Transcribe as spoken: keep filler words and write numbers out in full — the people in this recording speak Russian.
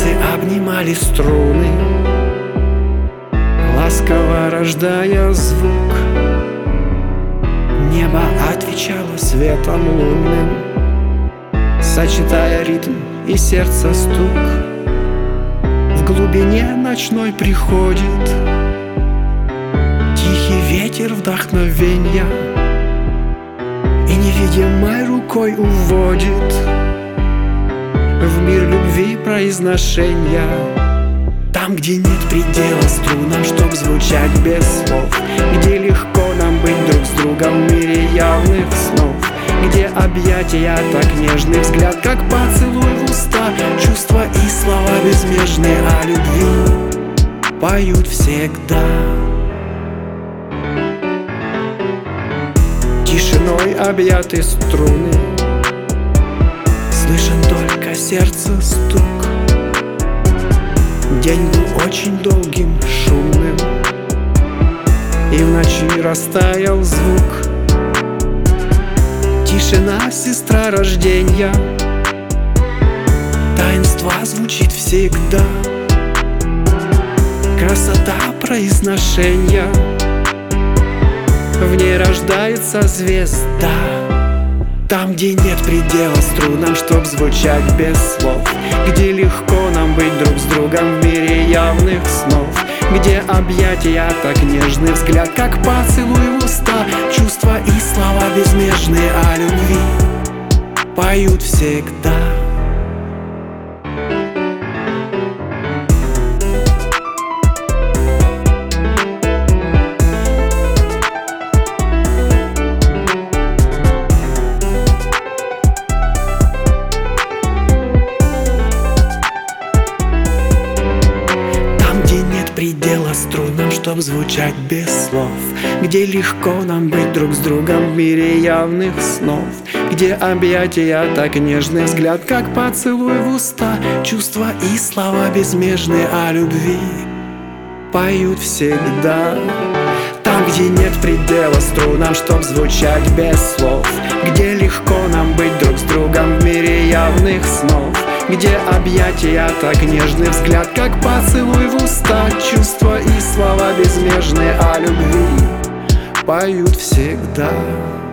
Пальцы обнимали струны, ласково рождая звук. Небо отвечало светом лунным, сочетая ритм и сердце стук. В глубине ночной приходит тихий ветер вдохновенья и невидимой рукой уводит в мир любви произношения. Там, где нет предела струнам, чтоб звучать без слов, где легко нам быть друг с другом в мире явных снов, где объятия так нежный, взгляд как поцелуй в уста, чувства и слова безмежные о любви поют всегда. Тишиной объяты струны, слышен только сердце стук. День был очень долгим, шумным, и в ночи растаял звук. Тишина, сестра рождения, таинство звучит всегда. Красота произношения, в ней рождается звезда. Там, где нет предела струнам, чтоб звучать без слов, где легко нам быть друг с другом в мире явных снов, где объятия так нежный, взгляд как поцелуй в уста, чувства и слова безмежные о любви поют всегда. Предела струнам, чтоб звучать без слов, где легко нам быть друг с другом в мире явных снов, где объятия так нежный, взгляд как поцелуй в уста, чувства и слова безмежные о любви поют всегда. Там, где нет предела струнам, чтоб звучать без слов, где легко нам быть друг с другом в мире явных снов, где объятия так нежный, взгляд как поцелуй в уста, чувства и слова безмежные о любви поют всегда.